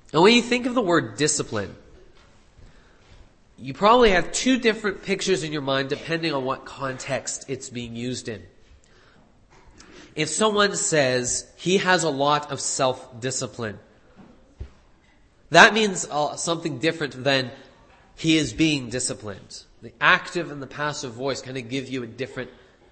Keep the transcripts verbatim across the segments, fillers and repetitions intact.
And when you think of the word discipline, you probably have two different pictures in your mind depending on what context it's being used in. If someone says he has a lot of self-discipline, that means uh, something different than he is being disciplined. The active and the passive voice kind of give you a different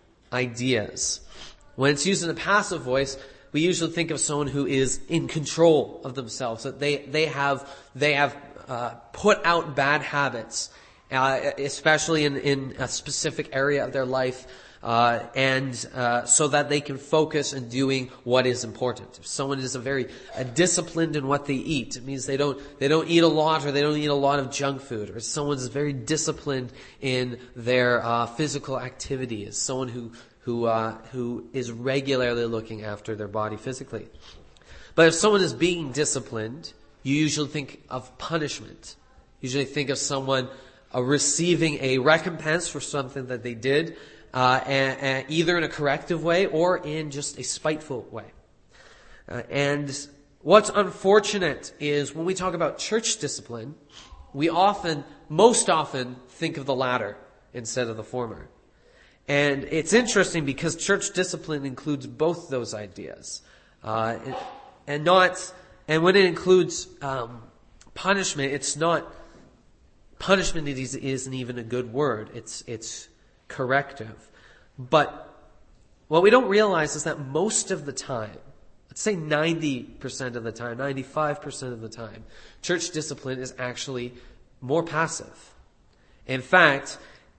ideas. When it's used in a passive voice, we usually think of someone who is in control of themselves, that they, they have, they have, uh, put out bad habits, uh, especially in, in a specific area of their life, uh, and, uh, so that they can focus on doing what is important. If someone is a very uh, disciplined in what they eat, it means they don't, they don't eat a lot or they don't eat a lot of junk food, or someone is very disciplined in their, uh, physical activity, is someone who, who, uh, who is regularly looking after their body physically. But if someone is being disciplined, you usually think of punishment. You usually think of someone uh, receiving a recompense for something that they did, uh, and, and either in a corrective way or in just a spiteful way. Uh, and what's unfortunate is when we talk about church discipline, we often, most often, think of the latter instead of the former. And it's interesting because church discipline includes both those ideas. Uh, and not, and when it includes, um, punishment, it's not, punishment is, isn't even a good word. It's, it's corrective. But what we don't realize is that most of the time, let's say ninety percent of the time, ninety-five percent of the time, church discipline is actually more passive. In fact,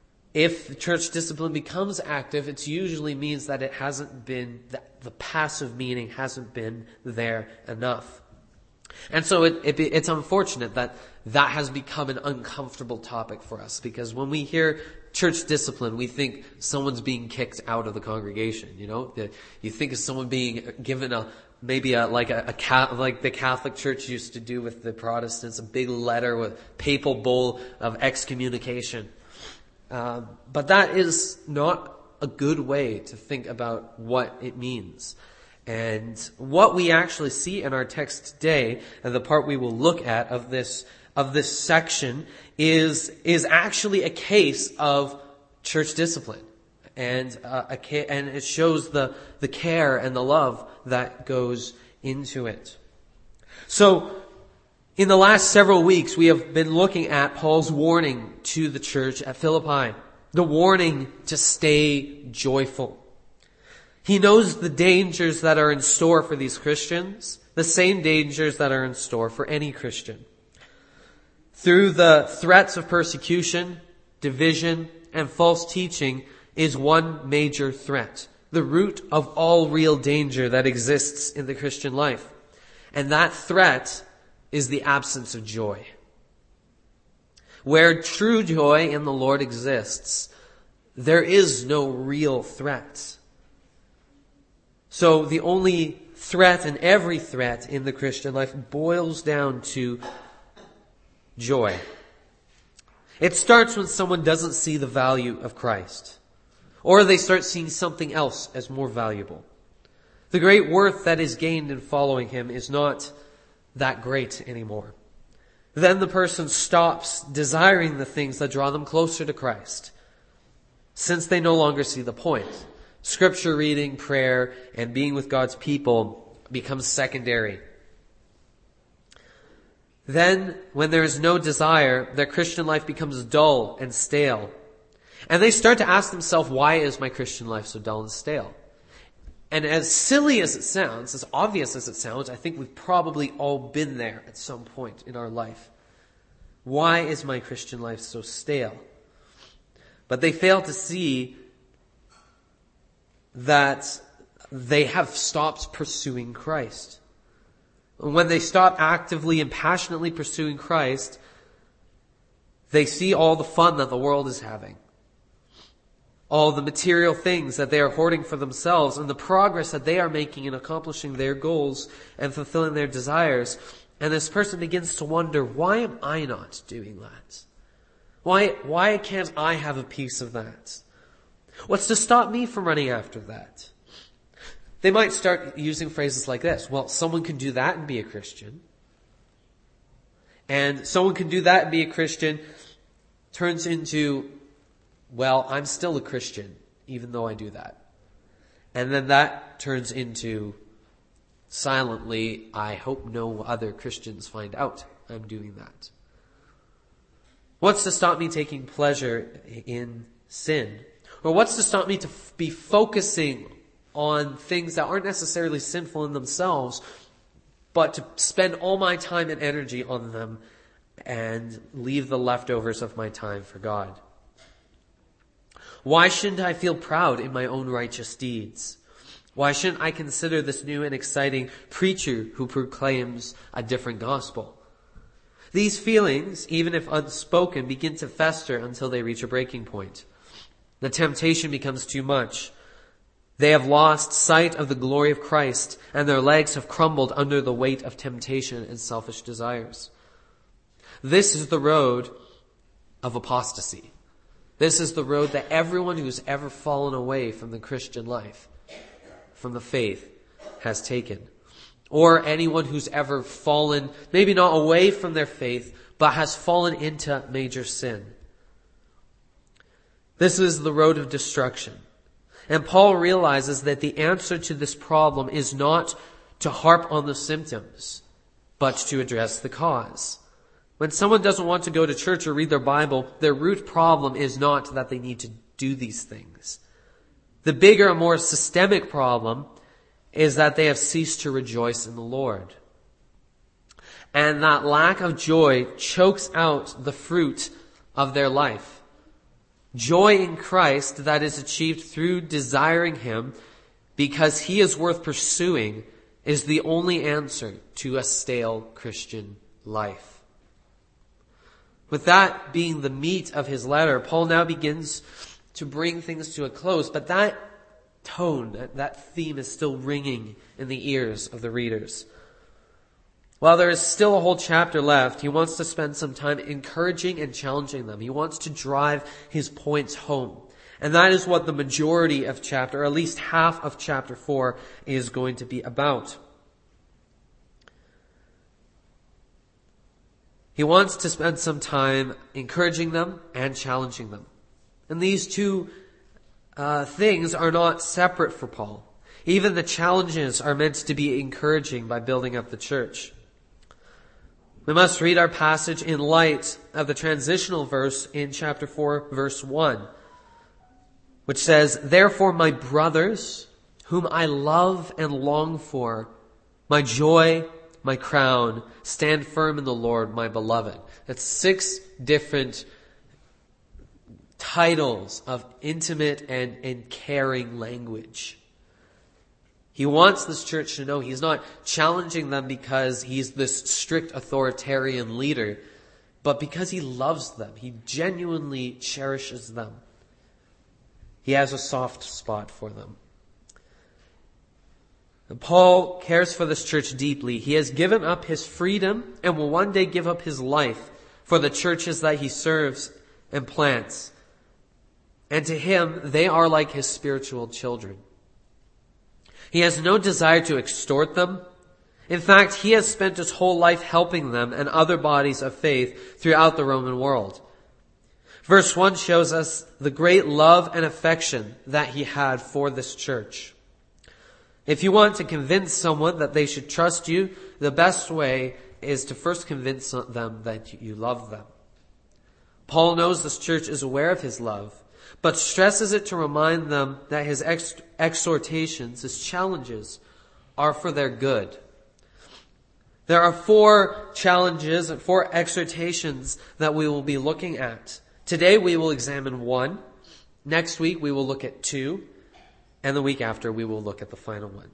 if church discipline becomes active, it usually means that it hasn't been, the, the passive meaning hasn't been there enough. And so it, it, it's unfortunate that that has become an uncomfortable topic for us, because when we hear church discipline, we think someone's being kicked out of the congregation, you know? You think of someone being given a, maybe a, like a, a, like the Catholic Church used to do with the Protestants, a big letter with papal bull of excommunication. Um, but that is not a good way to think about what it means. And what we actually see in our text today, and the part we will look at of this, of this section, is, is actually a case of church discipline. And, uh, a, and it shows the, the care and the love that goes into it. So, in the last several weeks, we have been looking at Paul's warning to the church at Philippi. The warning to stay joyful. He knows the dangers that are in store for these Christians, the same dangers that are in store for any Christian. Through the threats of persecution, division, and false teaching is one major threat, the root of all real danger that exists in the Christian life. And that threat is the absence of joy. Where true joy in the Lord exists, there is no real threat. So the only threat and every threat in the Christian life boils down to joy. It starts when someone doesn't see the value of Christ, or they start seeing something else as more valuable. The great worth that is gained in following Him is not that great anymore. Then the person stops desiring the things that draw them closer to Christ, since they no longer see the point. Scripture reading, prayer, and being with God's people becomes secondary. Then, when there is no desire, their Christian life becomes dull and stale. And they start to ask themselves, why is my Christian life so dull and stale? And as silly as it sounds, as obvious as it sounds, I think we've probably all been there at some point in our life. Why is my Christian life so stale? But they fail to see that they have stopped pursuing Christ. And when they stop actively and passionately pursuing Christ, they see all the fun that the world is having. All the material things that they are hoarding for themselves and the progress that they are making in accomplishing their goals and fulfilling their desires. And this person begins to wonder, why am I not doing that? Why, why can't I have a piece of that? What's to stop me from running after that? They might start using phrases like this. Well, someone can do that and be a Christian. And someone can do that and be a Christian, turns into, well, I'm still a Christian, even though I do that. And then that turns into, silently, I hope no other Christians find out I'm doing that. What's to stop me taking pleasure in sin? Or what's to stop me to f- be focusing on things that aren't necessarily sinful in themselves, but to spend all my time and energy on them and leave the leftovers of my time for God? Why shouldn't I feel proud in my own righteous deeds? Why shouldn't I consider this new and exciting preacher who proclaims a different gospel? These feelings, even if unspoken, begin to fester until they reach a breaking point. The temptation becomes too much. They have lost sight of the glory of Christ, and their legs have crumbled under the weight of temptation and selfish desires. This is the road of apostasy. This is the road that everyone who's ever fallen away from the Christian life, from the faith, has taken. Or anyone who's ever fallen, maybe not away from their faith, but has fallen into major sin. This is the road of destruction. And Paul realizes that the answer to this problem is not to harp on the symptoms, but to address the cause. When someone doesn't want to go to church or read their Bible, their root problem is not that they need to do these things. The bigger and more systemic problem is that they have ceased to rejoice in the Lord. And that lack of joy chokes out the fruit of their life. Joy in Christ that is achieved through desiring Him because He is worth pursuing is the only answer to a stale Christian life. With that being the meat of his letter, Paul now begins to bring things to a close, but that tone, that, that theme is still ringing in the ears of the readers. While there is still a whole chapter left, he wants to spend some time encouraging and challenging them. He wants to drive his points home. And that is what the majority of chapter, or at least half of chapter four, is going to be about. He wants to spend some time encouraging them and challenging them. And these two uh, things are not separate for Paul. Even the challenges are meant to be encouraging by building up the church. We must read our passage in light of the transitional verse in chapter four, verse one, which says, "Therefore, my brothers, whom I love and long for, my joy, my crown, stand firm in the Lord, my beloved." That's six different titles of intimate and, and caring language. He wants this church to know he's not challenging them because he's this strict authoritarian leader, but because he loves them. He genuinely cherishes them. He has a soft spot for them. And Paul cares for this church deeply. He has given up his freedom and will one day give up his life for the churches that he serves and plants. And to him, they are like his spiritual children. He has no desire to extort them. In fact, he has spent his whole life helping them and other bodies of faith throughout the Roman world. Verse one shows us the great love and affection that he had for this church. If you want to convince someone that they should trust you, the best way is to first convince them that you love them. Paul knows this church is aware of his love, but stresses it to remind them that his ex- exhortations, his challenges, are for their good. There are four challenges and four exhortations that we will be looking at. Today we will examine one. Next week we will look at two. And the week after we will look at the final one.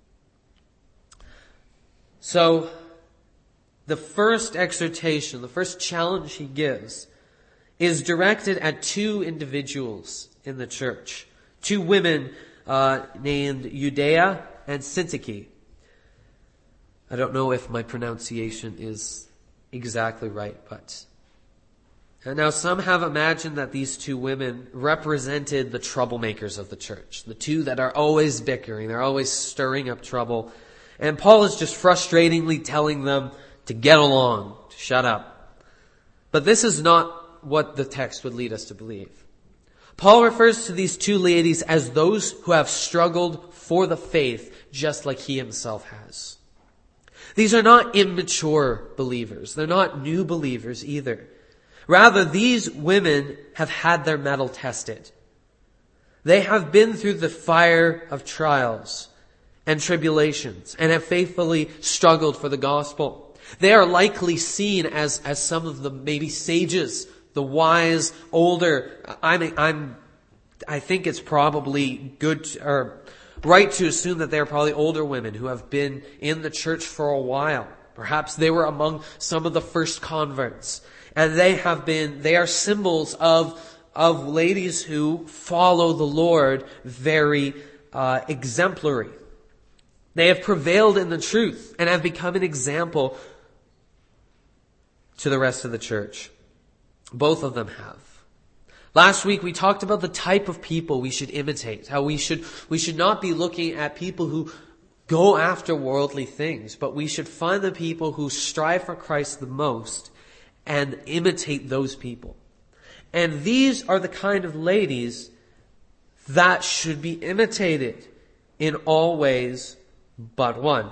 So, the first exhortation, the first challenge he gives, is directed at two individuals in the church. Two women uh, named Euodia and Syntyche. I don't know if my pronunciation is exactly right, but... And now some have imagined that these two women represented the troublemakers of the church. The two that are always bickering, they're always stirring up trouble. And Paul is just frustratingly telling them to get along, Shut up. But this is not what the text would lead us to believe. Paul refers to these two ladies as those who have struggled for the faith just like he himself has. These are not immature believers. They're not new believers either. Rather, these women have had their mettle tested. They have been through the fire of trials and tribulations and have faithfully struggled for the gospel. They are likely seen as, as some of the maybe sages, the wise, older. I'm, I'm, I think it's probably good to, or right to assume that they're probably older women who have been in the church for a while. Perhaps they were among some of the first converts. And they have been, they are symbols of, of ladies who follow the Lord very uh, exemplary. They have prevailed in the truth and have become an example to the rest of the church. Both of them have. Last week we talked about the type of people we should imitate. How we should, we should not be looking at people who go after worldly things, but we should find the people who strive for Christ the most and imitate those people. And these are the kind of ladies that should be imitated in all ways but one.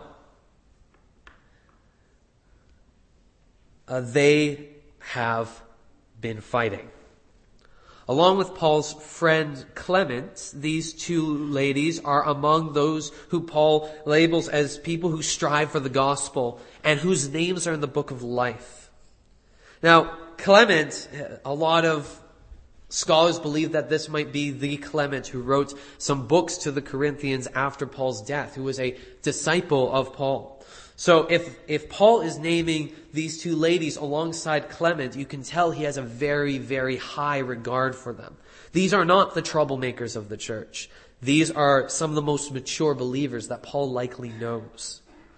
Uh, they have been fighting. Along with Paul's friend Clement, these two ladies are among those who Paul labels as people who strive for the gospel and whose names are in the book of life. Now, Clement, a lot of scholars believe that this might be the Clement who wrote some books to the Corinthians after Paul's death, who was a disciple of Paul. So if, if Paul is naming these two ladies alongside Clement, you can tell he has a very, very high regard for them. These are not the troublemakers of the church. These are some of the most mature believers that Paul likely knows.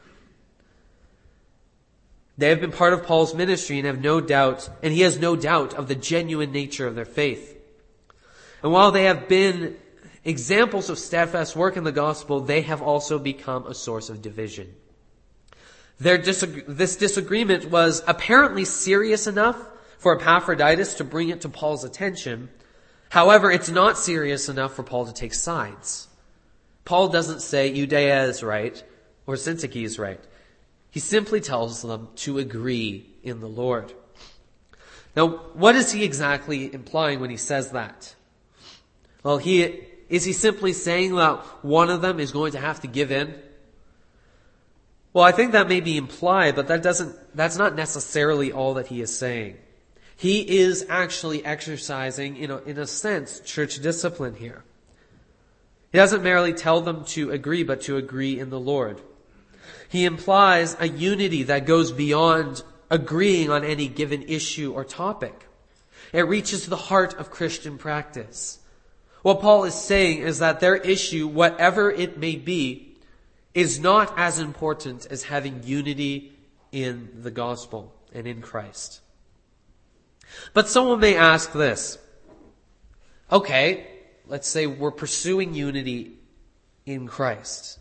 They have been part of Paul's ministry and have no doubt, and he has no doubt of the genuine nature of their faith. And while they have been examples of steadfast work in the gospel, they have also become a source of division. Their disag- this disagreement was apparently serious enough for Epaphroditus to bring it to Paul's attention. However, it's not serious enough for Paul to take sides. Paul doesn't say Euodia is right or Syntyche is right. He simply tells them to agree in the Lord. Now, what is he exactly implying when he says that? Well, he is he simply saying that one of them is going to have to give in? Well, I think that may be implied, but that doesn't, that's not necessarily all that he is saying. He is actually exercising, in a, in a sense, church discipline here. He doesn't merely tell them to agree, but to agree in the Lord. He implies a unity that goes beyond agreeing on any given issue or topic. It reaches the heart of Christian practice. What Paul is saying is that their issue, whatever it may be, is not as important as having unity in the gospel and in Christ. But someone may ask this. Okay, let's say we're pursuing unity in Christ.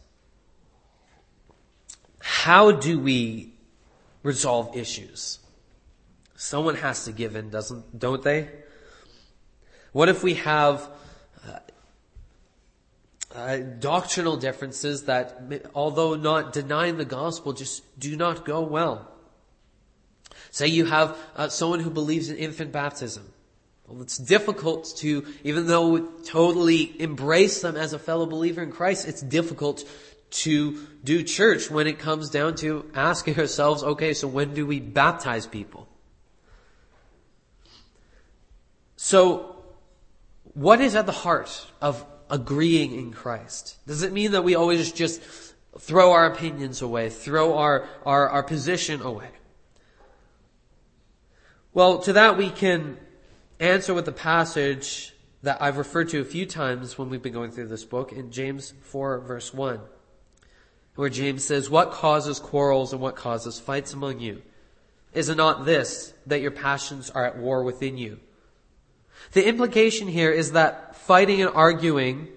How do we resolve issues? Someone has to give in, doesn't, don't they? What if we have uh, uh, doctrinal differences that, although not denying the gospel, just do not go well? Say you have uh, someone who believes in infant baptism. Well, it's difficult to, even though we totally embrace them as a fellow believer in Christ, it's difficult to do church when it comes down to asking ourselves, okay, so when do we baptize people? So, what is at the heart of agreeing in Christ? Does it mean that we always just throw our opinions away, throw our, our, our position away? Well, to that we can answer with the passage that I've referred to a few times when we've been going through this book in James four verse one, where James says, "What causes quarrels and what causes fights among you? Is it not this, that your passions are at war within you?" The implication here is that fighting and arguing,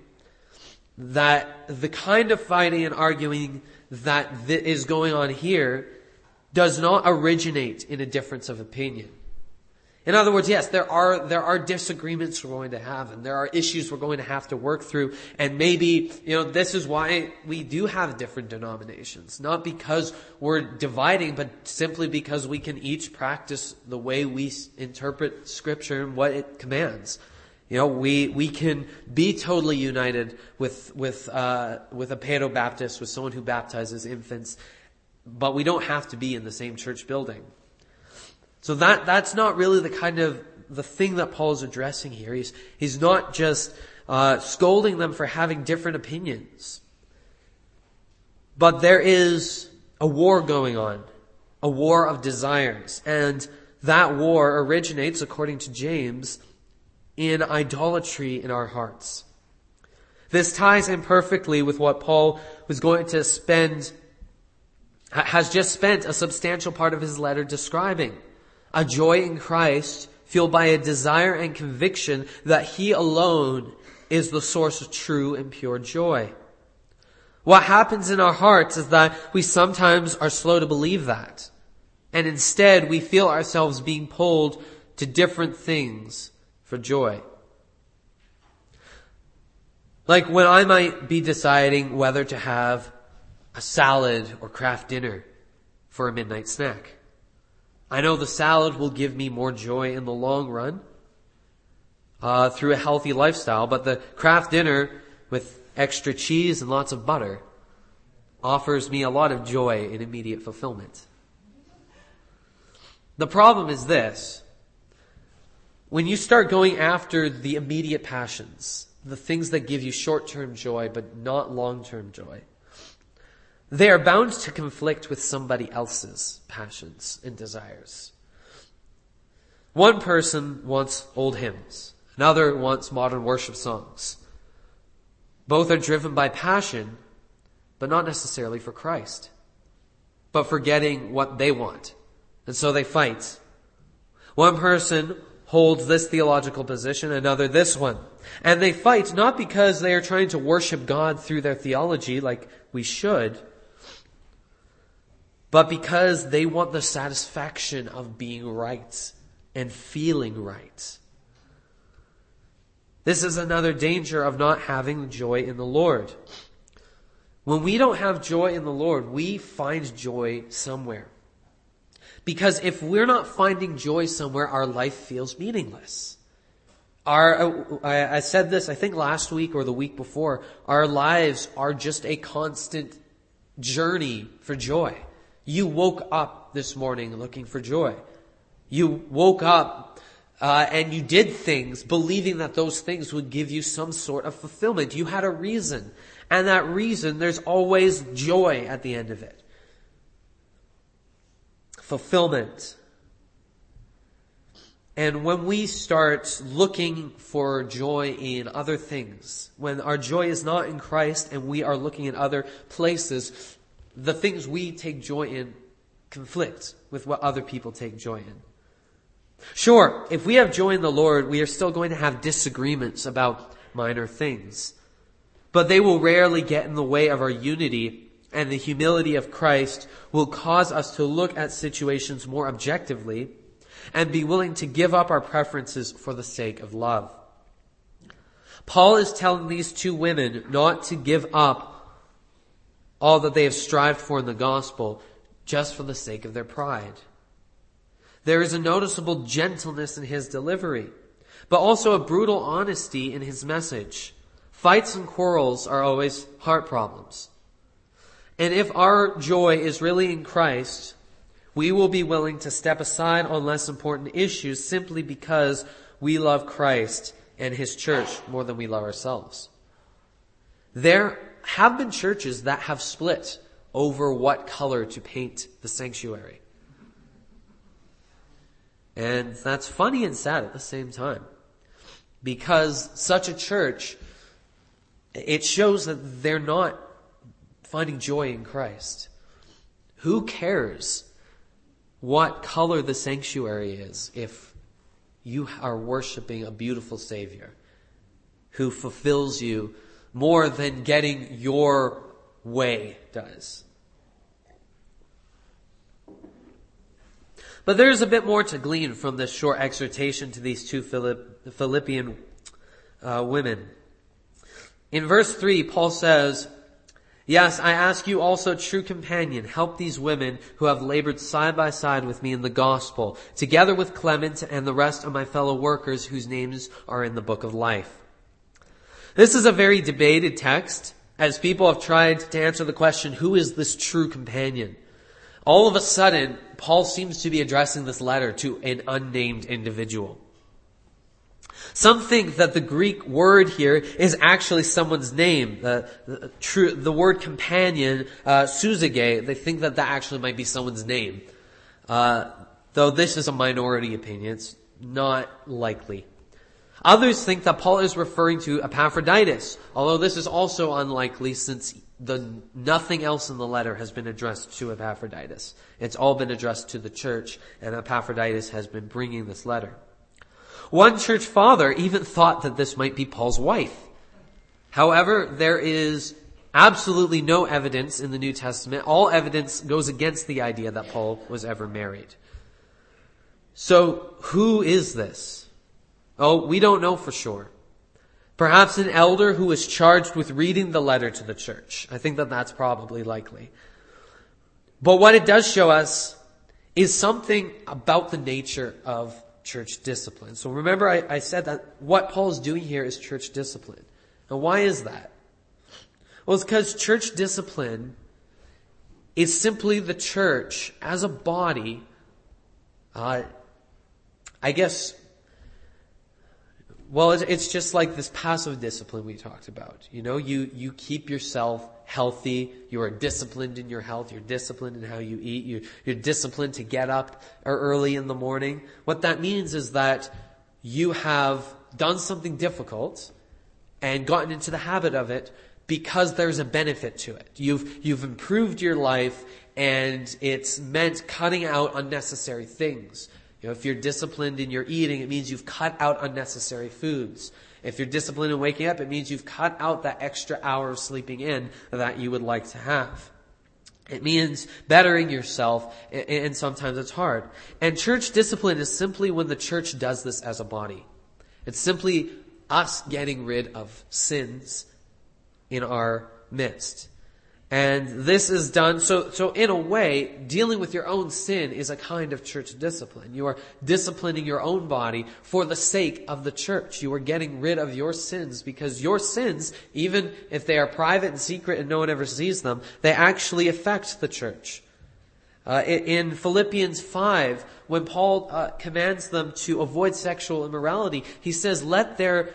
that the kind of fighting and arguing that th- is going on here does not originate in a difference of opinion. In other words, yes, there are, there are disagreements we're going to have, and there are issues we're going to have to work through, and maybe, you know, this is why we do have different denominations. Not because we're dividing, but simply because we can each practice the way we interpret Scripture and what it commands. You know, we, we can be totally united with, with, uh, with a Paedo-Baptist, with someone who baptizes infants, but we don't have to be in the same church building. So that, that's not really the kind of, the thing that Paul is addressing here. He's, he's not just, uh, scolding them for having different opinions. But there is a war going on. A war of desires. And that war originates, according to James, in idolatry in our hearts. This ties in perfectly with what Paul was going to spend, has just spent a substantial part of his letter describing. A joy in Christ, fueled by a desire and conviction that He alone is the source of true and pure joy. What happens in our hearts is that we sometimes are slow to believe that. And instead, we feel ourselves being pulled to different things for joy. Like when I might be deciding whether to have a salad or craft dinner for a midnight snack. I know the salad will give me more joy in the long run uh, through a healthy lifestyle, but the craft dinner with extra cheese and lots of butter offers me a lot of joy and immediate fulfillment. The problem is this. When you start going after the immediate passions, the things that give you short-term joy but not long-term joy, they are bound to conflict with somebody else's passions and desires. One person wants old hymns. Another wants modern worship songs. Both are driven by passion, but not necessarily for Christ, but for getting what they want. And so they fight. One person holds this theological position, another this one. And they fight not because they are trying to worship God through their theology like we should, but because they want the satisfaction of being right and feeling right. This is another danger of not having joy in the Lord. When we don't have joy in the Lord, we find joy somewhere. Because if we're not finding joy somewhere, our life feels meaningless. Our, I said this, I think last week or the week before, our lives are just a constant journey for joy. You woke up this morning looking for joy. You woke up uh, and you did things believing that those things would give you some sort of fulfillment. You had a reason. And that reason, there's always joy at the end of it. Fulfillment. And when we start looking for joy in other things, when our joy is not in Christ and we are looking in other places, the things we take joy in conflict with what other people take joy in. Sure, if we have joy in the Lord, we are still going to have disagreements about minor things. But they will rarely get in the way of our unity, and the humility of Christ will cause us to look at situations more objectively and be willing to give up our preferences for the sake of love. Paul is telling these two women not to give up all that they have strived for in the gospel just for the sake of their pride. There is a noticeable gentleness in his delivery, but also a brutal honesty in his message. Fights and quarrels are always heart problems. And if our joy is really in Christ, we will be willing to step aside on less important issues simply because we love Christ and His church more than we love ourselves. There have been churches that have split over what color to paint the sanctuary. And that's funny and sad at the same time. Because such a church, it shows that they're not finding joy in Christ. Who cares what color the sanctuary is if you are worshiping a beautiful Savior who fulfills you more than getting your way does? But there's a bit more to glean from this short exhortation to these two Philipp, Philippian uh, women. In verse three, Paul says, "Yes, I ask you also, true companion, help these women who have labored side by side with me in the gospel, together with Clement and the rest of my fellow workers whose names are in the book of life." This is a very debated text, as people have tried to answer the question, who is this true companion? All of a sudden, Paul seems to be addressing this letter to an unnamed individual. Some think that the Greek word here is actually someone's name. The, the, true, the word companion, uh, suzage, they think that that actually might be someone's name. Uh, though this is a minority opinion, it's not likely. Others think that Paul is referring to Epaphroditus, although this is also unlikely since the nothing else in the letter has been addressed to Epaphroditus. It's all been addressed to the church, and Epaphroditus has been bringing this letter. One church father even thought that this might be Paul's wife. However, there is absolutely no evidence in the New Testament. All evidence goes against the idea that Paul was ever married. So, who is this? Oh, we don't know for sure. Perhaps an elder who was charged with reading the letter to the church. I think that that's probably likely. But what it does show us is something about the nature of church discipline. So remember I, I said that what Paul is doing here is church discipline. And why is that? Well, it's because church discipline is simply the church as a body, uh, I guess, well, it's just like this passive discipline we talked about. You know, you, you keep yourself healthy. You are disciplined in your health. You're disciplined in how you eat. You, you're disciplined to get up early in the morning. What that means is that you have done something difficult and gotten into the habit of it because there's a benefit to it. You've, you've improved your life, and it's meant cutting out unnecessary things. You know, if you're disciplined in your eating, it means you've cut out unnecessary foods. If you're disciplined in waking up, it means you've cut out that extra hour of sleeping in that you would like to have. It means bettering yourself, and sometimes it's hard. And church discipline is simply when the church does this as a body. It's simply us getting rid of sins in our midst. And this is done, so, so in a way, dealing with your own sin is a kind of church discipline. You are disciplining your own body for the sake of the church. You are getting rid of your sins because your sins, even if they are private and secret and no one ever sees them, they actually affect the church. Uh, in Philippians five, when Paul uh, commands them to avoid sexual immorality, he says, let their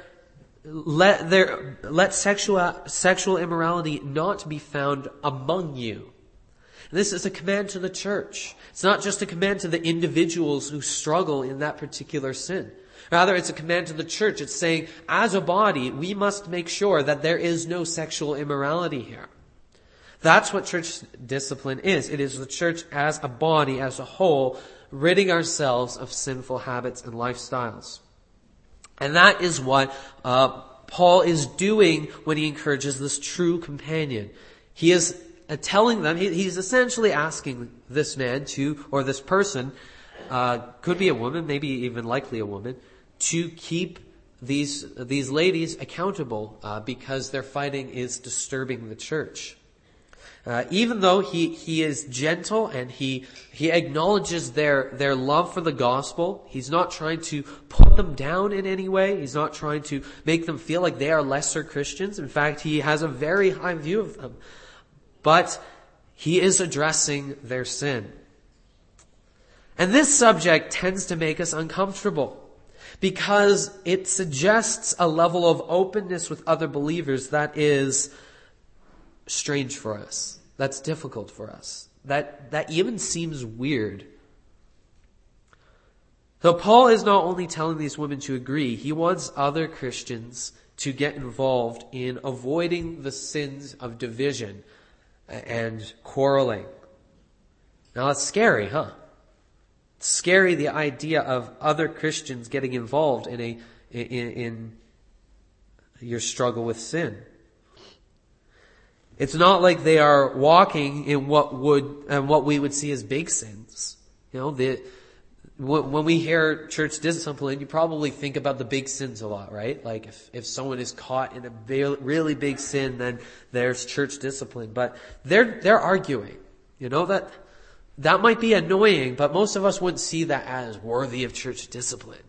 Let there, let sexual, sexual immorality not be found among you. And this is a command to the church. It's not just a command to the individuals who struggle in that particular sin. Rather, it's a command to the church. It's saying, as a body, we must make sure that there is no sexual immorality here. That's what church discipline is. It is the church as a body, as a whole, ridding ourselves of sinful habits and lifestyles. And that is what uh, Paul is doing when he encourages this true companion. He is uh, telling them, he, he's essentially asking this man to, or this person, uh, could be a woman, maybe even likely a woman, to keep these these ladies accountable uh, because their fighting is disturbing the church. Uh, even though he, he is gentle and he, he acknowledges their, their love for the gospel, he's not trying to put them down in any way. He's not trying to make them feel like they are lesser Christians. In fact, he has a very high view of them. But he is addressing their sin. And this subject tends to make us uncomfortable because it suggests a level of openness with other believers that is strange for us. That's difficult for us. That that even seems weird. So Paul is not only telling these women to agree, he wants other Christians to get involved in avoiding the sins of division and quarreling. Now it's scary, huh? It's scary, the idea of other Christians getting involved in a in, in your struggle with sin. It's not like they are walking in what would and what we would see as big sins. You know, the when we hear church discipline, you probably think about the big sins a lot, right? Like if, if someone is caught in a really big sin, then there's church discipline. But they're, they're arguing, you know, that, that might be annoying, but most of us wouldn't see that as worthy of church discipline.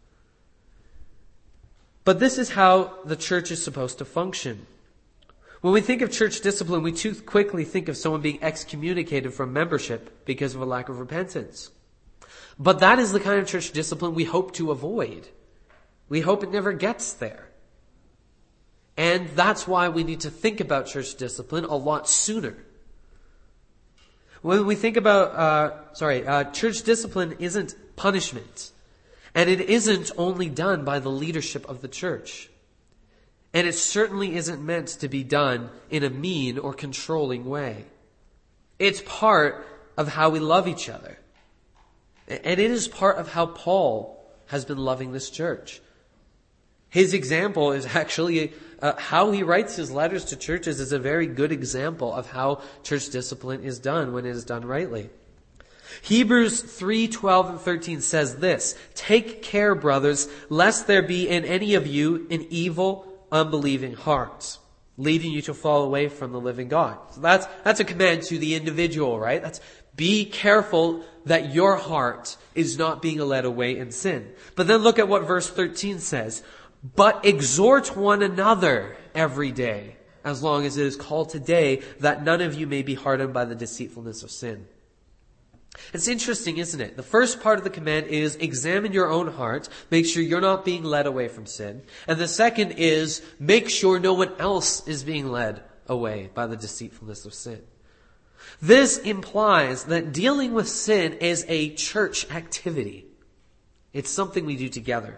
But this is how the church is supposed to function. When we think of church discipline, we too quickly think of someone being excommunicated from membership because of a lack of repentance. But that is the kind of church discipline we hope to avoid. We hope it never gets there. And that's why we need to think about church discipline a lot sooner. When we think about, uh, sorry, uh, church discipline isn't punishment. And it isn't only done by the leadership of the church. And it certainly isn't meant to be done in a mean or controlling way. It's part of how we love each other. And it is part of how Paul has been loving this church. His example is actually uh, how he writes his letters to churches is a very good example of how church discipline is done when it is done rightly. Hebrews three twelve and thirteen says this, "Take care, brothers, lest there be in any of you an evil, unbelieving heart, leading you to fall away from the living God." So that's that's a command to the individual, right? That's be careful that your heart is not being led away in sin. But then look at what verse thirteen says. "But exhort one another every day, as long as it is called today, that none of you may be hardened by the deceitfulness of sin." It's interesting, isn't it? The first part of the command is examine your own heart, make sure you're not being led away from sin. And the second is make sure no one else is being led away by the deceitfulness of sin. This implies that dealing with sin is a church activity. It's something we do together.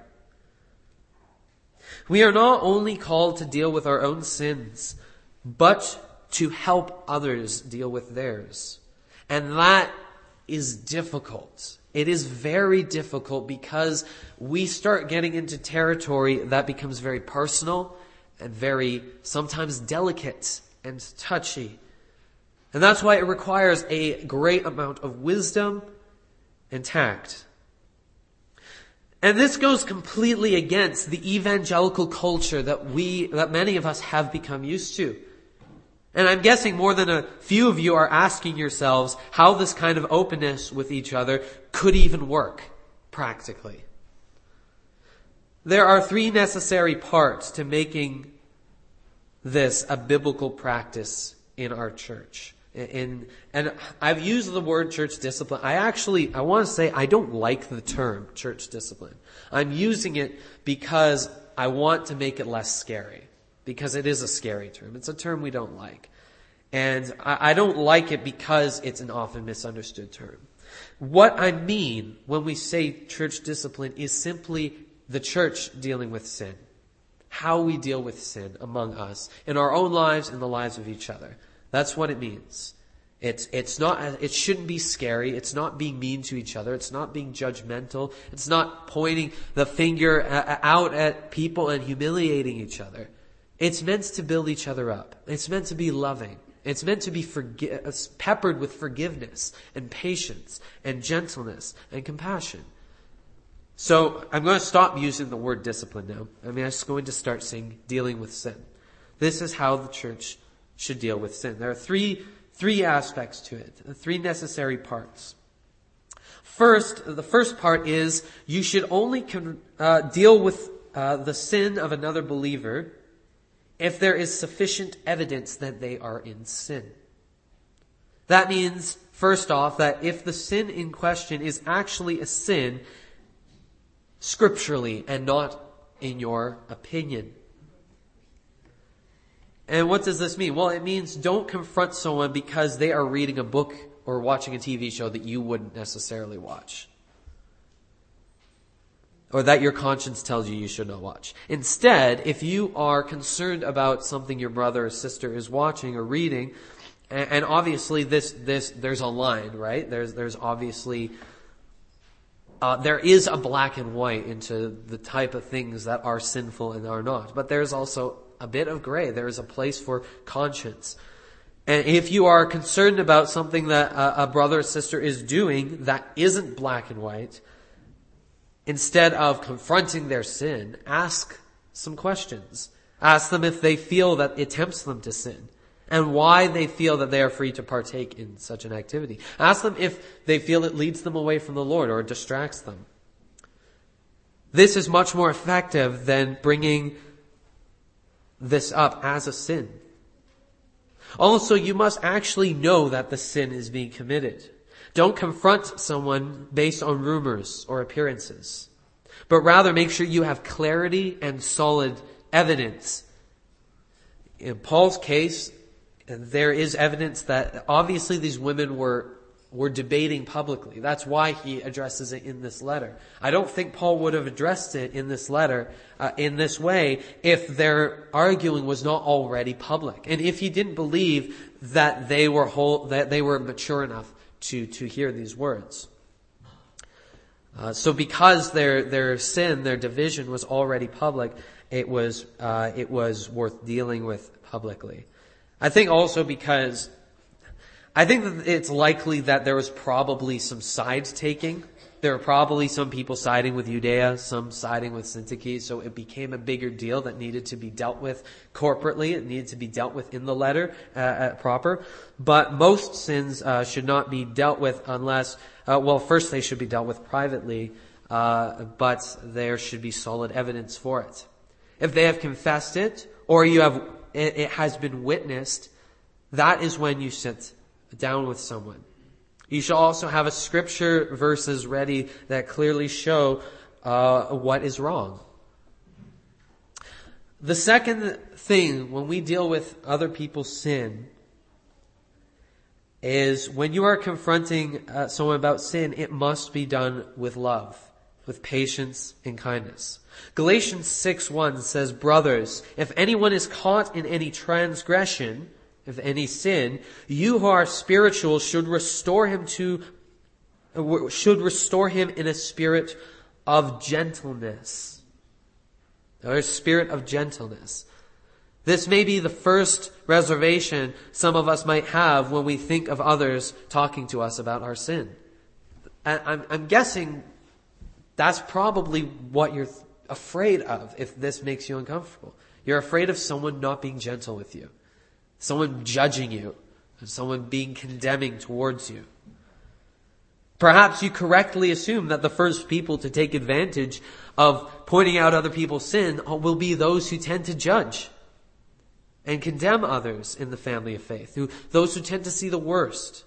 We are not only called to deal with our own sins, but to help others deal with theirs. And that is difficult. It is very difficult because we start getting into territory that becomes very personal and very sometimes delicate and touchy. And that's why it requires a great amount of wisdom and tact. And this goes completely against the evangelical culture that we, that many of us have become used to. And I'm guessing more than a few of you are asking yourselves how this kind of openness with each other could even work practically. There are three necessary parts to making this a biblical practice in our church. In, and I've used the word church discipline. I actually, I want to say I don't like the term church discipline. I'm using it because I want to make it less scary. Because it is a scary term. It's a term we don't like. And I, I don't like it because it's an often misunderstood term. What I mean when we say church discipline is simply the church dealing with sin. How we deal with sin among us, in our own lives, in the lives of each other. That's what it means. It's, it's not, it shouldn't be scary. It's not being mean to each other. It's not being judgmental. It's not pointing the finger out at people and humiliating each other. It's meant to build each other up. It's meant to be loving. It's meant to be forgi- peppered with forgiveness and patience and gentleness and compassion. So I'm going to stop using the word discipline now. I mean, I'm just going to start saying dealing with sin. This is how the church should deal with sin. There are three, three aspects to it, three necessary parts. First, the first part is you should only con- uh, deal with uh, the sin of another believer if there is sufficient evidence that they are in sin. That means, first off, that if the sin in question is actually a sin scripturally and not in your opinion. And what does this mean? Well, it means don't confront someone because they are reading a book or watching a T V show that you wouldn't necessarily watch. Or that your conscience tells you you should not watch. Instead, if you are concerned about something your brother or sister is watching or reading, and, and obviously this, this, there's a line, right? There's, there's obviously, uh, there is a black and white into the type of things that are sinful and are not. But there's also a bit of gray. There is a place for conscience. And if you are concerned about something that a, a brother or sister is doing that isn't black and white, instead of confronting their sin, ask some questions. Ask them if they feel that it tempts them to sin and why they feel that they are free to partake in such an activity. Ask them if they feel it leads them away from the Lord or distracts them. This is much more effective than bringing this up as a sin. Also, you must actually know that the sin is being committed. Don't confront someone based on rumors or appearances, but rather make sure you have clarity and solid evidence. In Paul's case, there is evidence that obviously these women were were debating publicly. That's why he addresses it in this letter. I don't think Paul would have addressed it in this letter uh, in this way if their arguing was not already public, and if he didn't believe that they were whole, that they were mature enough to to hear these words. Uh, so, because their their sin, their division was already public, it was uh, it was worth dealing with publicly. I think also because I think that it's likely that there was probably some sides taking. There were probably some people siding with Judea, some siding with Syntyche, so it became a bigger deal that needed to be dealt with corporately. It needed to be dealt with in the letter uh, uh, proper. But most sins uh, should not be dealt with unless, uh, well, first they should be dealt with privately, uh, but there should be solid evidence for it. If they have confessed it, or you have it, it has been witnessed, that is when you sit down with someone. You should also have a scripture verses ready that clearly show uh, what is wrong. The second thing when we deal with other people's sin is when you are confronting uh, someone about sin, it must be done with love, with patience and kindness. Galatians six one says, "Brothers, if anyone is caught in any transgression, if any sin, you who are spiritual should restore him to, should restore him in a spirit of gentleness." Or a spirit of gentleness. This may be the first reservation some of us might have when we think of others talking to us about our sin. And I'm, I'm guessing that's probably what you're afraid of if this makes you uncomfortable. You're afraid of someone not being gentle with you. Someone judging you, and someone being condemning towards you. Perhaps you correctly assume that the first people to take advantage of pointing out other people's sin will be those who tend to judge and condemn others in the family of faith, who, those who tend to see the worst.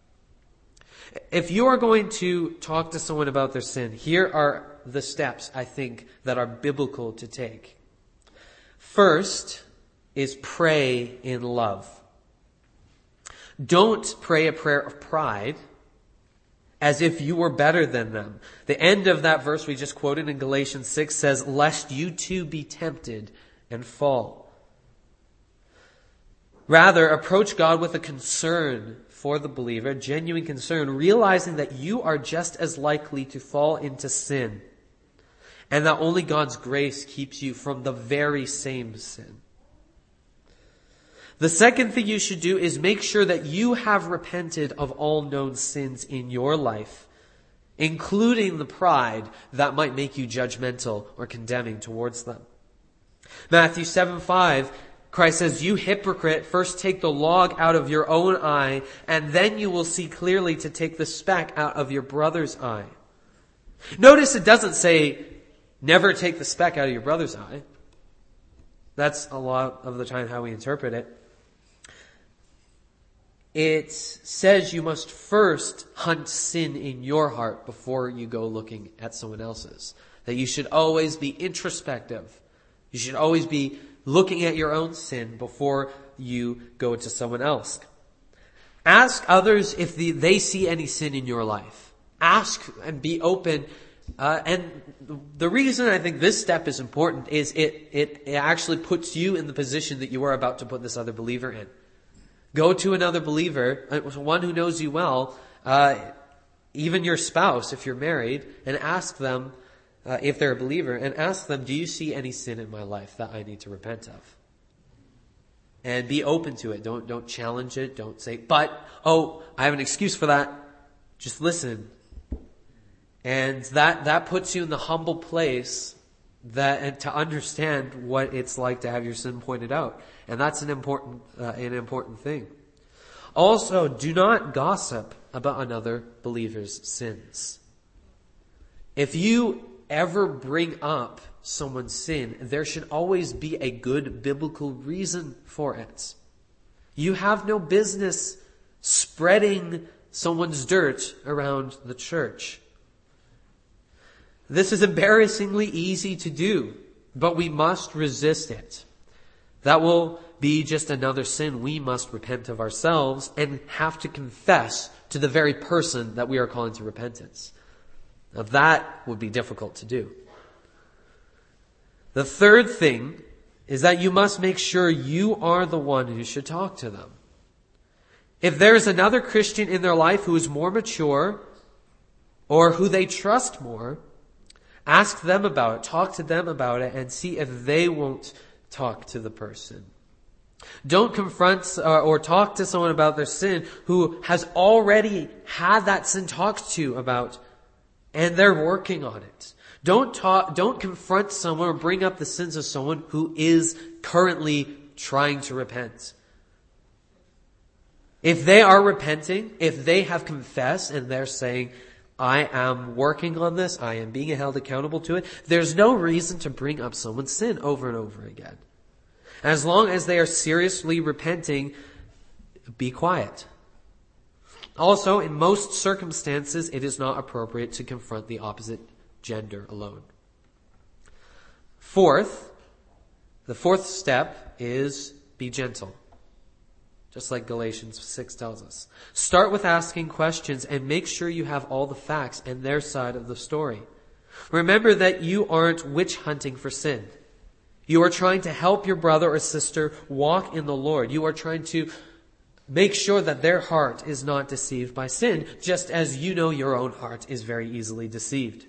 If you are going to talk to someone about their sin, here are the steps, I think, that are biblical to take. First is pray in love. Don't pray a prayer of pride as if you were better than them. The end of that verse we just quoted in Galatians six says, "Lest you too be tempted and fall." Rather, approach God with a concern for the believer, genuine concern, realizing that you are just as likely to fall into sin, and that only God's grace keeps you from the very same sin. The second thing you should do is make sure that you have repented of all known sins in your life, including the pride that might make you judgmental or condemning towards them. Matthew seven five, Christ says, "You hypocrite, first take the log out of your own eye, and then you will see clearly to take the speck out of your brother's eye." Notice it doesn't say, never take the speck out of your brother's eye. That's a lot of the time how we interpret it. It says you must first hunt sin in your heart before you go looking at someone else's. That you should always be introspective. You should always be looking at your own sin before you go to someone else. Ask others if the, they see any sin in your life. Ask and be open. Uh, and the reason I think this step is important is it, it, it actually puts you in the position that you are about to put this other believer in. Go to another believer, one who knows you well, uh, even your spouse if you're married, and ask them, uh, if they're a believer, and ask them, "Do you see any sin in my life that I need to repent of?" And be open to it. Don't, don't challenge it. Don't say, "But, oh, I have an excuse for that." Just listen And that, that puts you in the humble place that, and to understand what it's like to have your sin pointed out. And that's an important, uh, an important thing. Also, do not gossip about another believer's sins. If you ever bring up someone's sin, there should always be a good biblical reason for it. You have no business spreading someone's dirt around the church. This is embarrassingly easy to do, but we must resist it. That will be just another sin we must repent of ourselves and have to confess to the very person that we are calling to repentance. Now that would be difficult to do. The third thing is that you must make sure you are the one who should talk to them. If there is another Christian in their life who is more mature or who they trust more, ask them about it, talk to them about it, and see if they won't talk to the person. Don't confront uh, or talk to someone about their sin who has already had that sin talked to about and they're working on it. Don't talk, don't confront someone or bring up the sins of someone who is currently trying to repent. If they are repenting, if they have confessed and they're saying, I am working on this, I am being held accountable to it, there's no reason to bring up someone's sin over and over again. As long as they are seriously repenting, be quiet. Also, in most circumstances, it is not appropriate to confront the opposite gender alone. Fourth, the fourth step is be gentle. Just like Galatians six tells us. Start with asking questions and make sure you have all the facts and their side of the story. Remember that you aren't witch hunting for sin. You are trying to help your brother or sister walk in the Lord. You are trying to make sure that their heart is not deceived by sin, just as you know your own heart is very easily deceived.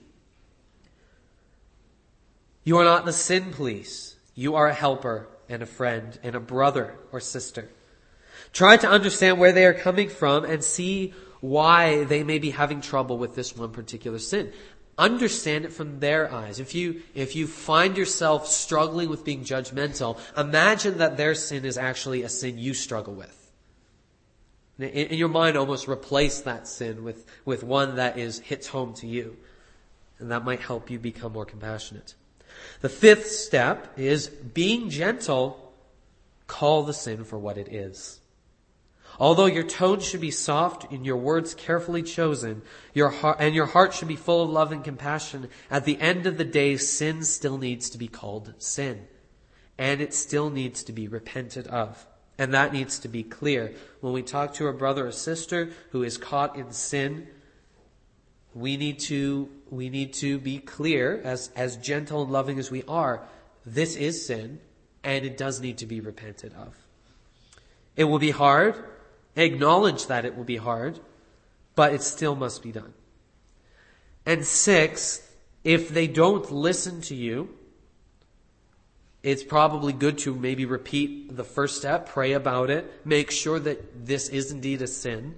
You are not the sin police. You are a helper and a friend and a brother or sister. Try to understand where they are coming from and see why they may be having trouble with this one particular sin. Understand it from their eyes. If you, if you find yourself struggling with being judgmental, imagine that their sin is actually a sin you struggle with. In, in your mind, almost replace that sin with, with one that is hits home to you. And that might help you become more compassionate. The fifth step is being gentle, call the sin for what it is. Although your tone should be soft and your words carefully chosen, your heart, and your heart should be full of love and compassion, at the end of the day, sin still needs to be called sin. And it still needs to be repented of. And that needs to be clear. When we talk to a brother or sister who is caught in sin, we need to, we need to be clear, as, as gentle and loving as we are, this is sin, and it does need to be repented of. It will be hard. Acknowledge that it will be hard, but it still must be done. And six, if they don't listen to you, it's probably good to maybe repeat the first step, pray about it, make sure that this is indeed a sin.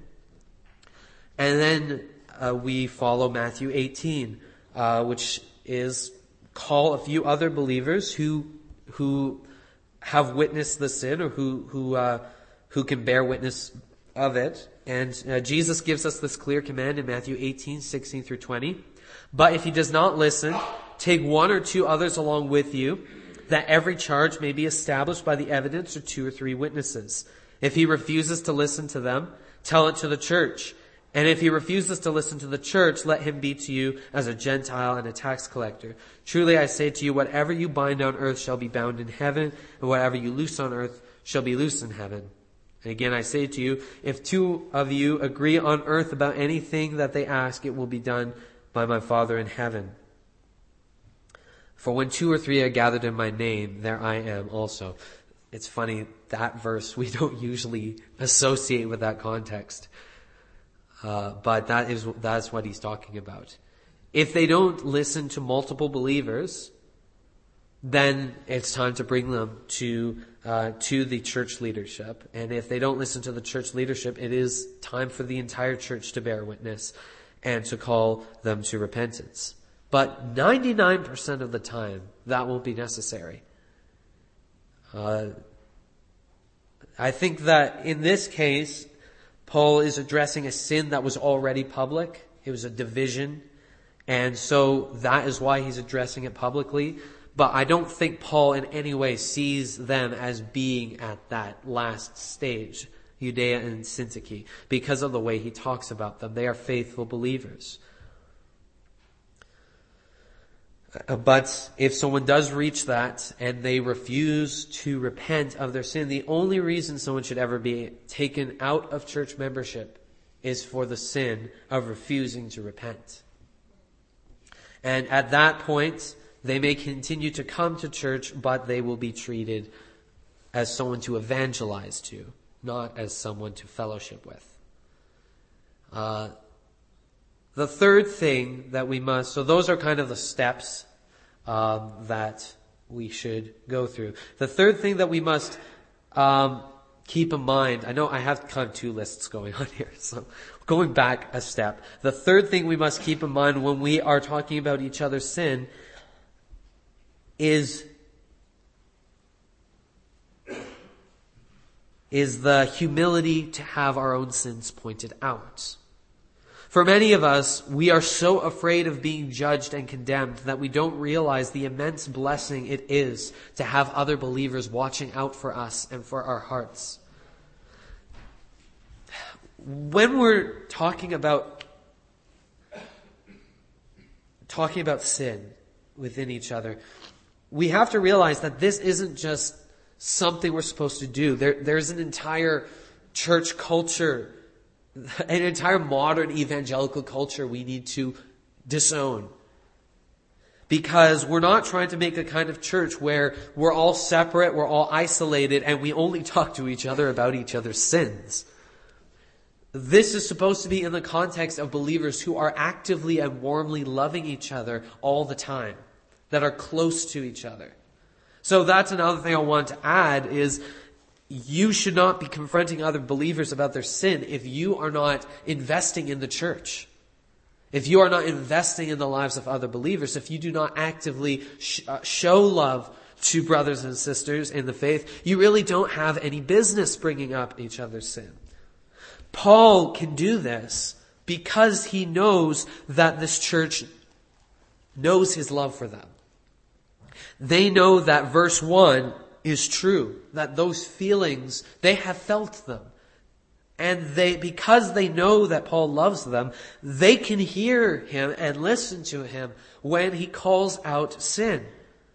And then uh, we follow Matthew eighteen, uh, which is call a few other believers who who have witnessed the sin or who who uh, who can bear witness of it. And uh, Jesus gives us this clear command in Matthew eighteen, sixteen through twenty. But if he does not listen, take one or two others along with you, that every charge may be established by the evidence of two or three witnesses. If he refuses to listen to them, tell it to the church. And if he refuses to listen to the church, let him be to you as a Gentile and a tax collector. Truly I say to you, whatever you bind on earth shall be bound in heaven, and whatever you loose on earth shall be loosed in heaven. And again I say to you, if two of you agree on earth about anything that they ask, it will be done by my Father in heaven. For when two or three are gathered in my name, there I am also. It's funny, that verse we don't usually associate with that context. Uh, but that is, that's what he's talking about. If they don't listen to multiple believers, then it's time to bring them to uh, to the church leadership. And if they don't listen to the church leadership, it is time for the entire church to bear witness. and to call them to repentance. But ninety-nine percent of the time, that won't be necessary. Uh, I think that in this case, Paul is addressing a sin that was already public. It was a division. And so that is why he's addressing it publicly. But I don't think Paul in any way sees them as being at that last stage, Judea and Syntyche, because of the way he talks about them. They are faithful believers. But if someone does reach that and they refuse to repent of their sin, the only reason someone should ever be taken out of church membership is for the sin of refusing to repent. And at that point, they may continue to come to church, but they will be treated as someone to evangelize to, not as someone to fellowship with. Uh, the third thing that we must, so those are kind of the steps um, that we should go through. The third thing that we must um, keep in mind, I know I have kind of two lists going on here, so going back a step. The third thing we must keep in mind when we are talking about each other's sin is is the humility to have our own sins pointed out. For many of us, we are so afraid of being judged and condemned that we don't realize the immense blessing it is to have other believers watching out for us and for our hearts. When we're talking about talking about sin within each other, we have to realize that this isn't just something we're supposed to do. There, there's an entire church culture, an entire modern evangelical culture we need to disown. Because we're not trying to make a kind of church where we're all separate, we're all isolated, and we only talk to each other about each other's sins. This is supposed to be in the context of believers who are actively and warmly loving each other all the time, that are close to each other. So that's another thing I want to add is you should not be confronting other believers about their sin if you are not investing in the church. If you are not investing in the lives of other believers, if you do not actively sh- uh, show love to brothers and sisters in the faith, you really don't have any business bringing up each other's sin. Paul can do this because he knows that this church knows his love for them. They know that verse one is true, that those feelings, they have felt them. And they, because they know that Paul loves them, they can hear him and listen to him when he calls out sin.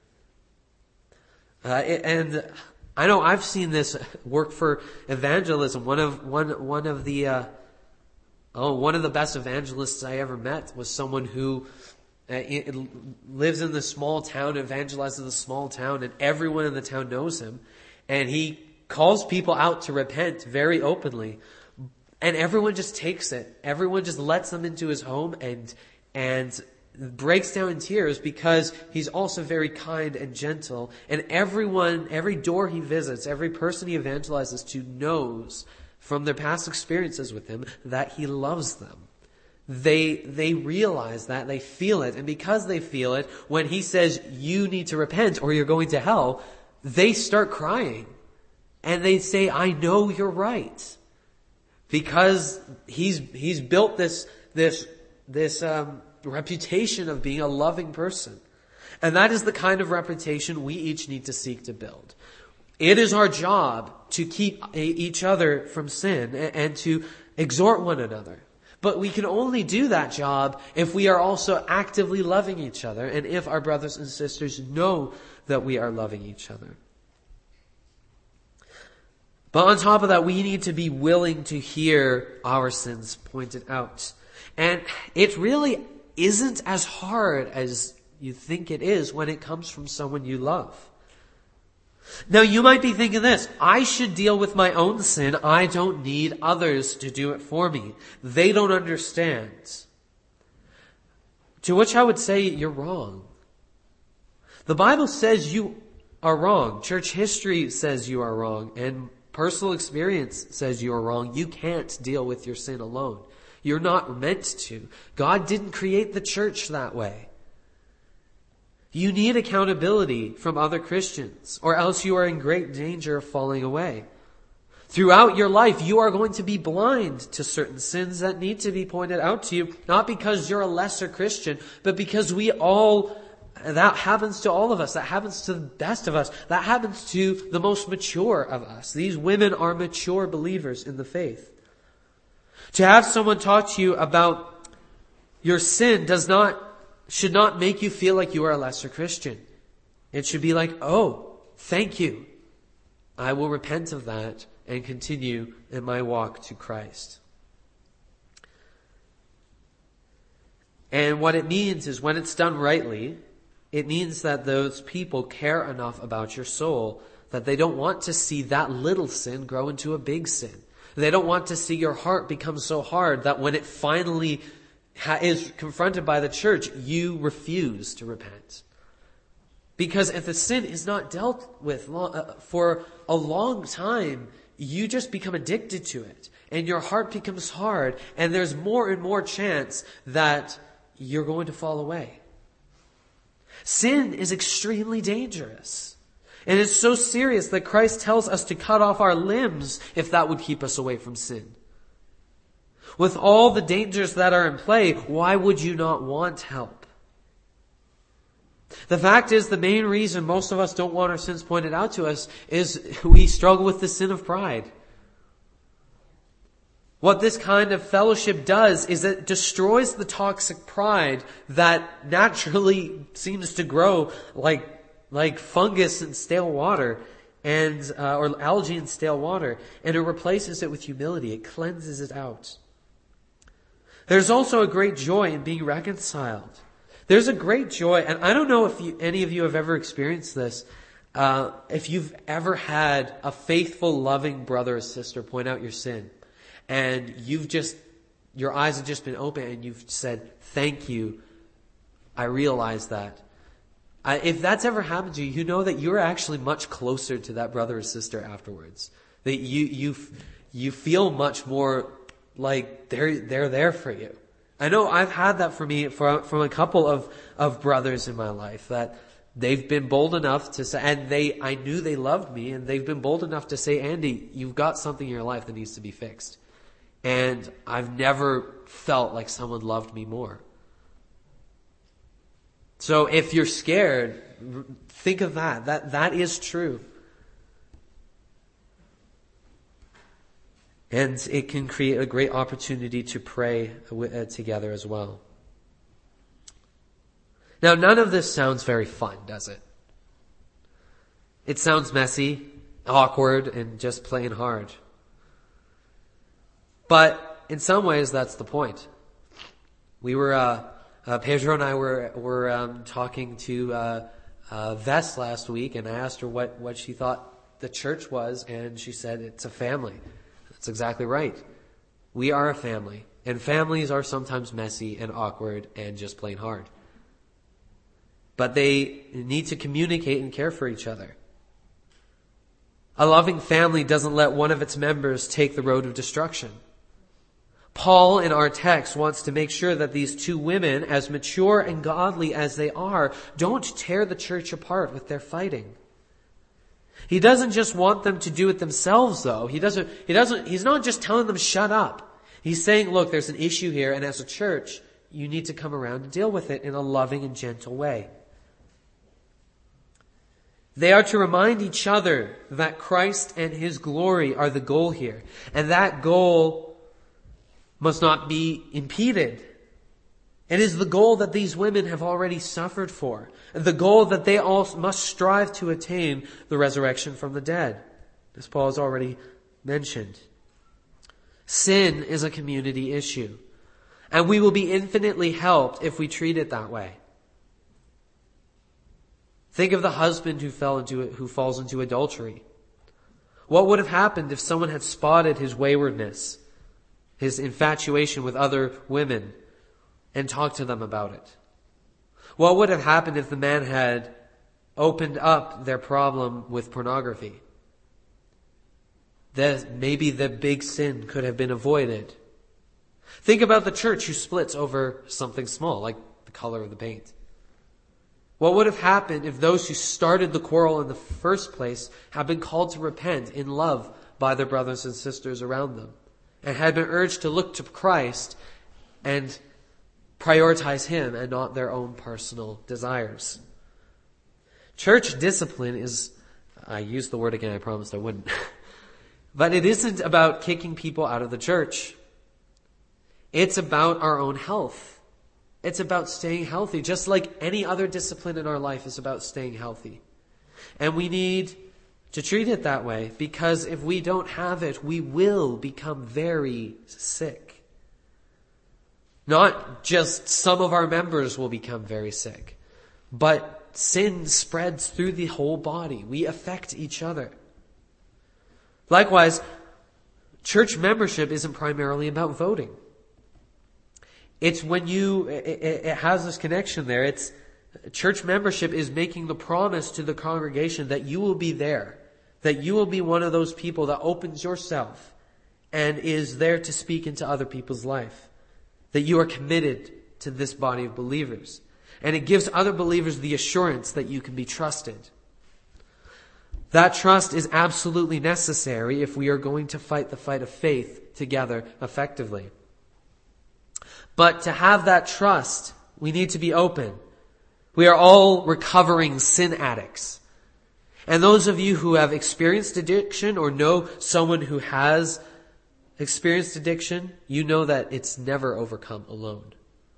Uh, and I know I've seen this work for evangelism. One of one one of the uh, oh one of the best evangelists I ever met was someone who uh, it, it lives in the small town, evangelizes the small town, and everyone in the town knows him. And he calls people out to repent very openly, and everyone just takes it. Everyone just lets them into his home and and breaks down in tears because he's also very kind and gentle. And everyone, every door he visits, every person he evangelizes to knows from their past experiences with him that he loves them. They, they realize that, they feel it. And because they feel it, when he says, you need to repent or you're going to hell, they start crying. And they say, I know you're right. Because he's, he's built this, this, this, um, reputation of being a loving person. And that is the kind of reputation we each need to seek to build. It is our job to keep each other from sin and to exhort one another. But we can only do that job if we are also actively loving each other and if our brothers and sisters know that we are loving each other. But on top of that, we need to be willing to hear our sins pointed out. And it really isn't as hard as you think it is when it comes from someone you love. Now you might be thinking this, I should deal with my own sin. I don't need others to do it for me. They don't understand. To which I would say you're wrong. The Bible says you are wrong. Church history says you are wrong. And personal experience says you are wrong. You can't deal with your sin alone. You're not meant to. God didn't create the church that way. You need accountability from other Christians, or else you are in great danger of falling away. Throughout your life, you are going to be blind to certain sins that need to be pointed out to you, not because you're a lesser Christian, but because we all, that happens to all of us. That happens to the best of us. That happens to the most mature of us. These women are mature believers in the faith. To have someone talk to you about your sin does not, should not make you feel like you are a lesser Christian. It should be like, oh, thank you. I will repent of that and continue in my walk to Christ. And what it means is, when it's done rightly, it means that those people care enough about your soul that they don't want to see that little sin grow into a big sin. They don't want to see your heart become so hard that when it finally ha- is confronted by the church, you refuse to repent. Because if the sin is not dealt with long, uh, for a long time, you just become addicted to it, and your heart becomes hard, and there's more and more chance that you're going to fall away. Sin is extremely dangerous. And it's so serious that Christ tells us to cut off our limbs if that would keep us away from sin. With all the dangers that are in play, why would you not want help? The fact is, the main reason most of us don't want our sins pointed out to us is we struggle with the sin of pride. What this kind of fellowship does is it destroys the toxic pride that naturally seems to grow like like fungus in stale water, and uh, or algae in stale water, and it replaces it with humility. It cleanses it out. There's also a great joy in being reconciled. There's a great joy, and I don't know if you, any of you have ever experienced this. Uh, if you've ever had a faithful, loving brother or sister point out your sin, and you've just, your eyes have just been open, and you've said, "Thank you, I realize that." Uh, if that's ever happened to you, you know that you're actually much closer to that brother or sister afterwards. That you you you feel much more like they're they're there for you. I know I've had that for me for, from a couple of, of brothers in my life, that they've been bold enough to say, and they, I knew they loved me, and they've been bold enough to say, "Andy, you've got something in your life that needs to be fixed." And I've never felt like someone loved me more. So if you're scared, think of that. That, that is true. And it can create a great opportunity to pray together as well. Now, none of this sounds very fun, does it? It sounds messy, awkward, and just plain hard. But in some ways, that's the point. We were, uh, uh Pedro and I were were um, talking to uh, uh, Vess last week, and I asked her what what she thought the church was, and she said it's a family. That's exactly right. We are a family, and families are sometimes messy and awkward and just plain hard. But they need to communicate and care for each other. A loving family doesn't let one of its members take the road of destruction. Paul, in our text, wants to make sure that these two women, as mature and godly as they are, don't tear the church apart with their fighting. He doesn't just want them to do it themselves, though. He doesn't, he doesn't, he's not just telling them, "Shut up." He's saying, "Look, there's an issue here, and as a church, you need to come around and deal with it in a loving and gentle way." They are to remind each other that Christ and His glory are the goal here. And that goal must not be impeded. It is the goal that these women have already suffered for. The goal that they all must strive to attain, the resurrection from the dead, as Paul has already mentioned. Sin is a community issue, and we will be infinitely helped if we treat it that way. Think of the husband who fell into it, who falls into adultery. What would have happened if someone had spotted his waywardness, his infatuation with other women, and talked to them about it? What would have happened if the man had opened up their problem with pornography? That maybe the big sin could have been avoided. Think about the church who splits over something small, like the color of the paint. What would have happened if those who started the quarrel in the first place had been called to repent in love by their brothers and sisters around them, and had been urged to look to Christ and prioritize Him and not their own personal desires? Church discipline is, I used the word again, I promised I wouldn't, but it isn't about kicking people out of the church. It's about our own health. It's about staying healthy, just like any other discipline in our life is about staying healthy. And we need to treat it that way, because if we don't have it, we will become very sick. Not just some of our members will become very sick, but sin spreads through the whole body. We affect each other. Likewise, church membership isn't primarily about voting. It's when you, it, it has this connection there. It's, church membership is making the promise to the congregation that you will be there, that you will be one of those people that opens yourself and is there to speak into other people's life, that you are committed to this body of believers. And it gives other believers the assurance that you can be trusted. That trust is absolutely necessary if we are going to fight the fight of faith together effectively. But to have that trust, we need to be open. We are all recovering sin addicts. And those of you who have experienced addiction or know someone who has experienced addiction, you know that it's never overcome alone.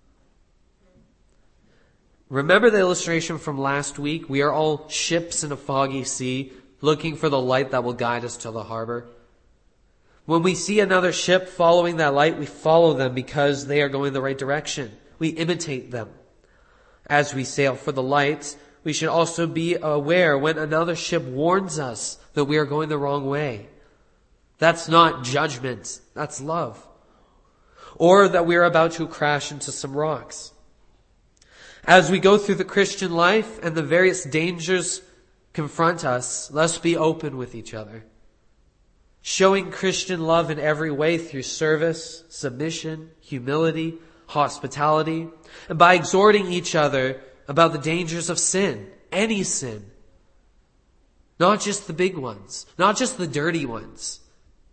Remember the illustration from last week? We are all ships in a foggy sea, looking for the light that will guide us to the harbor. When we see another ship following that light, we follow them because they are going the right direction. We imitate them. As we sail for the light, we should also be aware when another ship warns us that we are going the wrong way. That's not judgment, that's love. Or that we are about to crash into some rocks. As we go through the Christian life and the various dangers confront us, let's be open with each other. Showing Christian love in every way through service, submission, humility, hospitality, and by exhorting each other about the dangers of sin, any sin. Not just the big ones, not just the dirty ones,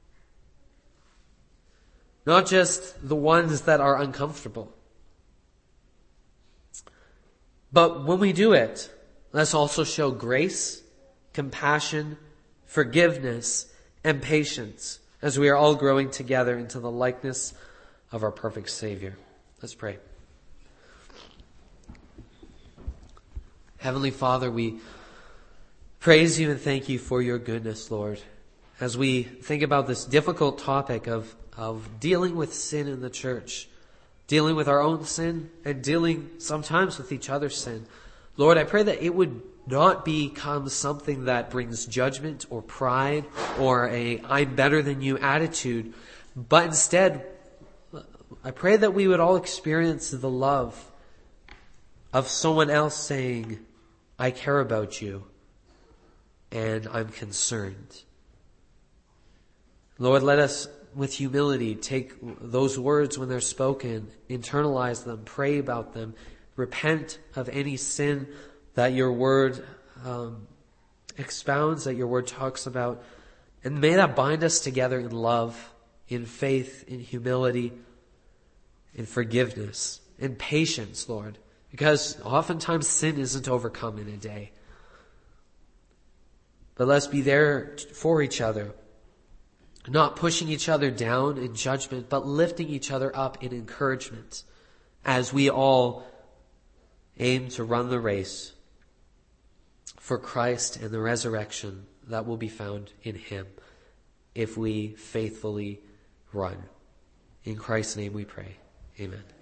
not just the ones that are uncomfortable. But when we do it, let's also show grace, compassion, forgiveness, and patience as we are all growing together into the likeness of our perfect Savior. Let's pray. Heavenly Father, we praise you and thank you for your goodness, Lord. As we think about this difficult topic of, of dealing with sin in the church, dealing with our own sin and dealing sometimes with each other's sin. Lord, I pray that it would not become something that brings judgment or pride or a I'm better than you attitude, but instead, I pray that we would all experience the love of someone else saying, I care about you and I'm concerned. Lord, let us with humility take those words when they're spoken, internalize them, pray about them, repent of any sin that your word um, expounds, that your word talks about. And may that bind us together in love, in faith, in humility, in forgiveness, in patience, Lord. Because oftentimes sin isn't overcome in a day. But let's be there for each other. Not pushing each other down in judgment, but lifting each other up in encouragement as we all aim to run the race for Christ and the resurrection that will be found in Him if we faithfully run. In Christ's name we pray. Amen.